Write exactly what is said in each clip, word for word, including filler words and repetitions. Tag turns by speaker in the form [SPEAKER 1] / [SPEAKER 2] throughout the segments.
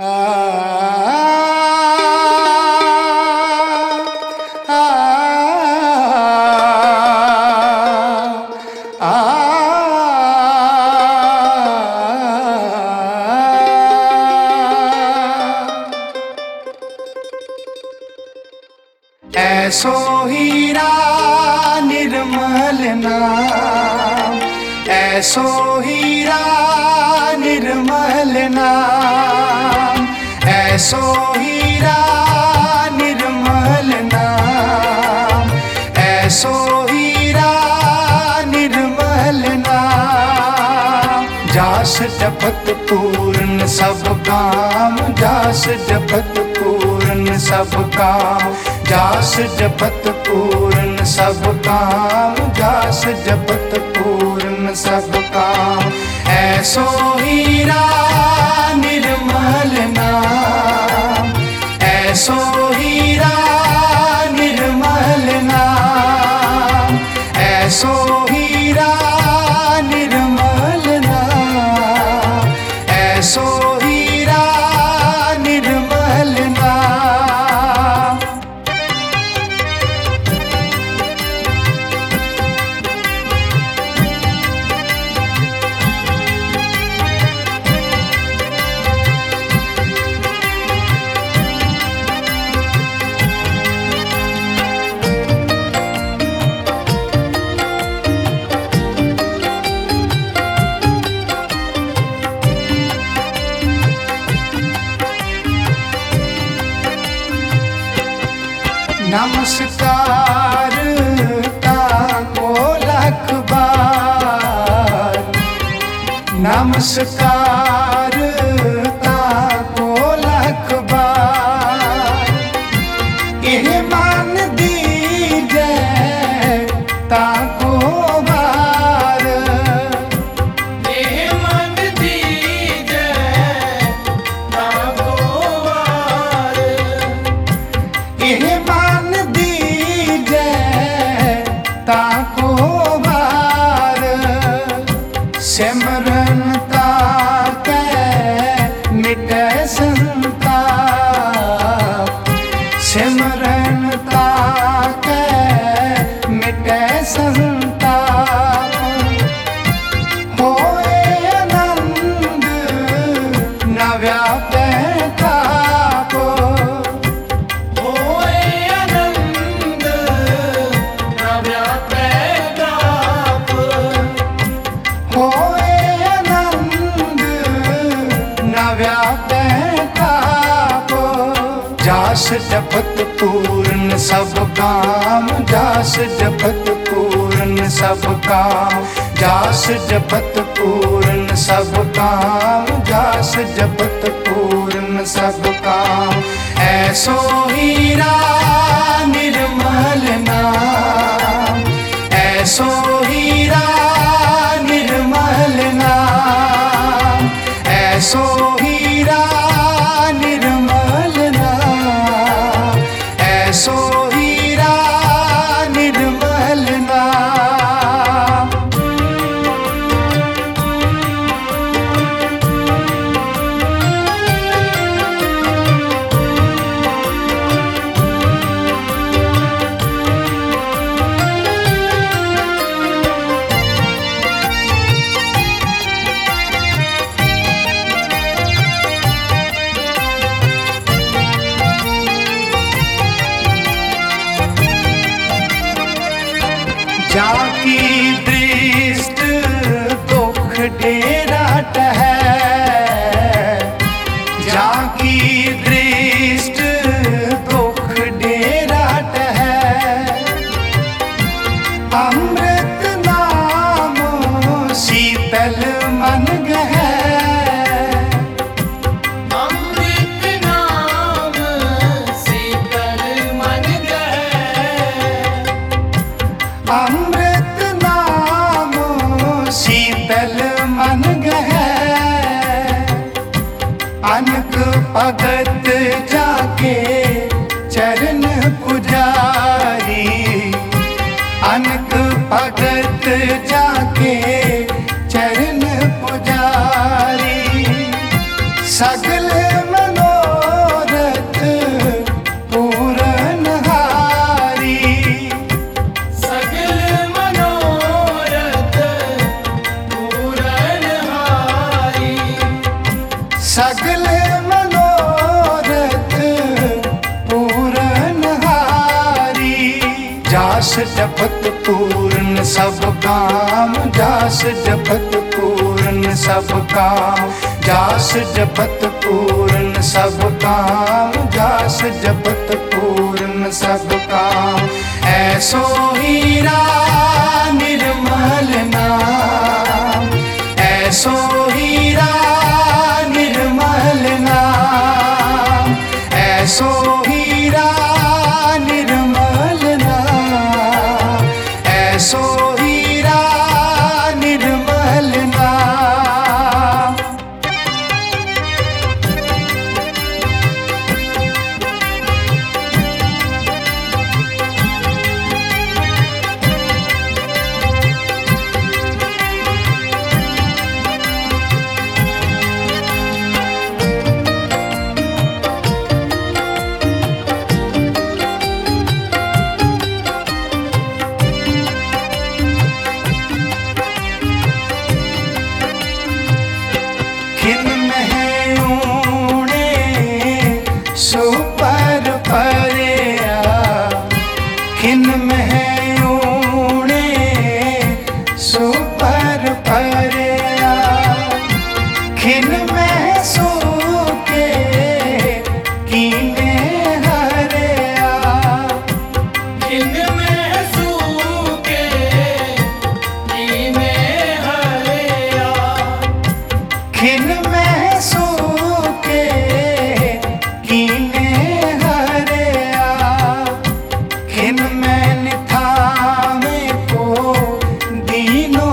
[SPEAKER 1] ऐसो हीरा निर्मल नाम, ऐसो हीरा निर्मल नाम, ऐसो हीरा निर्मल नाम, ऐसो हीरा निर्मल नाम। जास जपत पूर्ण सब काम, जास जपत पूर्ण सब काम, जास जपत पूर्ण सब काम, जास जपत पूर्ण सब काम। ऐसो हीरा निर्मल नाम, ऐसो हीरा निर्मल नाम, ऐसो हीरा निर्मल नाम, ऐसो हीरा निर्मल नाम। नमस्कार ताको लख बार, नमस्कार ताको लख बार। एह मान दीजे ताको बार, एह मान दीजे ताको बार, एह ताको बार। सिमरन ताके मिटे संताप, सिमरन ताके मिटे संताप। होए आनंद न व्यापे ताप, जास जपत पूर्ण सब काम, जास जपत पूर्ण सब काम, जास जपत पूर्ण सब काम, जास जपत पूर्ण सब काम। ऐसो हीरा निर्मल नाम, ऐसो हीरा निर्मल नाम, ऐसो हीरा निर्मल नाम, ऐसो हीरा निर्मल नाम। जाकी दृष्ट दुख डेराट है, जाकी दृष्ट दुख डेराट है। अमृत नाम शीतल मन गहे, अमृत नाम शीतल मन गहे। अमृत नाम शीतल मन गहे। अनक भगत जाके चरण पुजारी, अनक भगत जाके चरण पुजारी। सगल मन सगले मनोरथ पूरन हारी। जास जपत पूरन सब काम, जास जपत पूरन सब काम, जास जपत पूरन सब काम, जास जपत पूरन सब काम। ऐसो हीरा निर्मल नाम, ऐसो हीरा निर्मल नाम, ऐसो हीरा निर्मल नाम, ऐसो हीरा निर्मल नाम। खिन में ऊणे सुपर परेया, खिन में ऊणे सुपर परेया, खिन में सूके कीने हरेया,
[SPEAKER 2] खिन में सूके कीने हरेया,
[SPEAKER 1] खिन में सूके कीने हरेया, खिन में निथामे को दीनो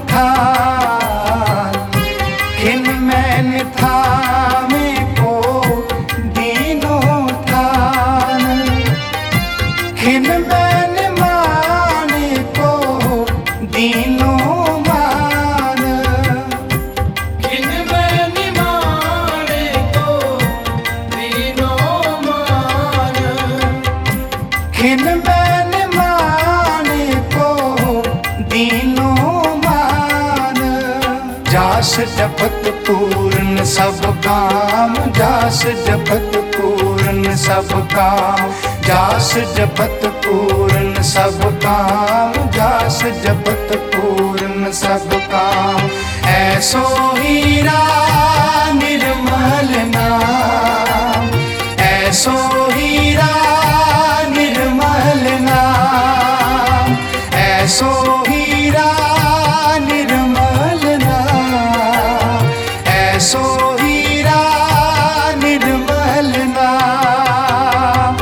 [SPEAKER 1] थान, खिन में निथामे को दीनो थान, खिन में निमाने को दीनो मान।
[SPEAKER 2] खिन में निमाने को दीनो मान,
[SPEAKER 1] खिन में निमाने को दीनो मान। जास जपत पूरन सब काम, जास जपत पूरन सब काम, जास जपत पूरन सब काम, जास जपत पूरन सब काम। ऐसो हीरा निर्मल नाम, ऐसो हीरा निर्मल नाम, ऐसो हीरा निर्मल नाम, ऐसो हीरा निर्मल नाम।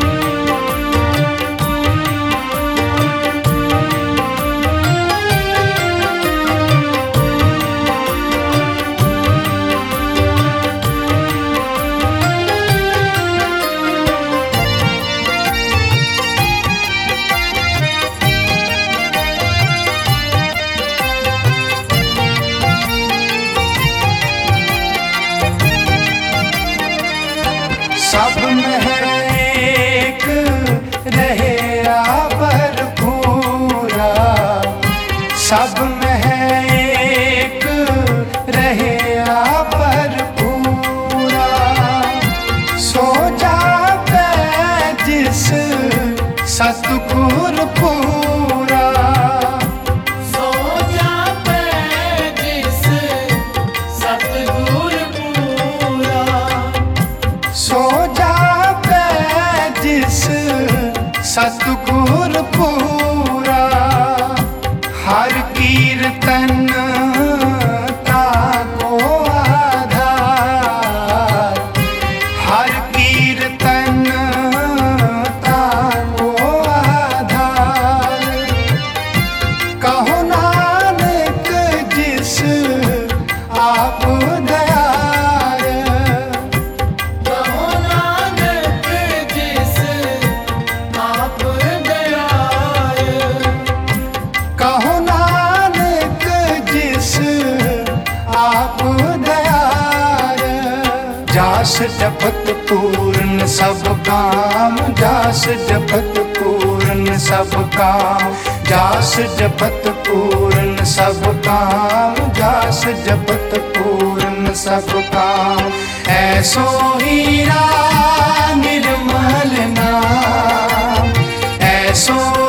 [SPEAKER 1] सब में एक रहे भरपूरा, सब में एक रहे भरपूरा। सो जाते जिस सतगुर पूरा,
[SPEAKER 2] सो जाते जिस सतगुर पूरा,
[SPEAKER 1] सो जाते जिस सतगुर पूरा। हर कीर्तन ताको आधार, हर कीर्तन ताको आधार। कहो नानक जिस आप दयार,
[SPEAKER 2] कहो नानक जिस आप दयाल,
[SPEAKER 1] कहो नानक जिस आप दयार। जास जपत पूरन सब काम, जास जपत पूरन सब काम, जास जपत पूरन सब काम, जास जपत पूरन पूर्ण सब काम। ऐसो हीरा निर्मल नाम, ऐसो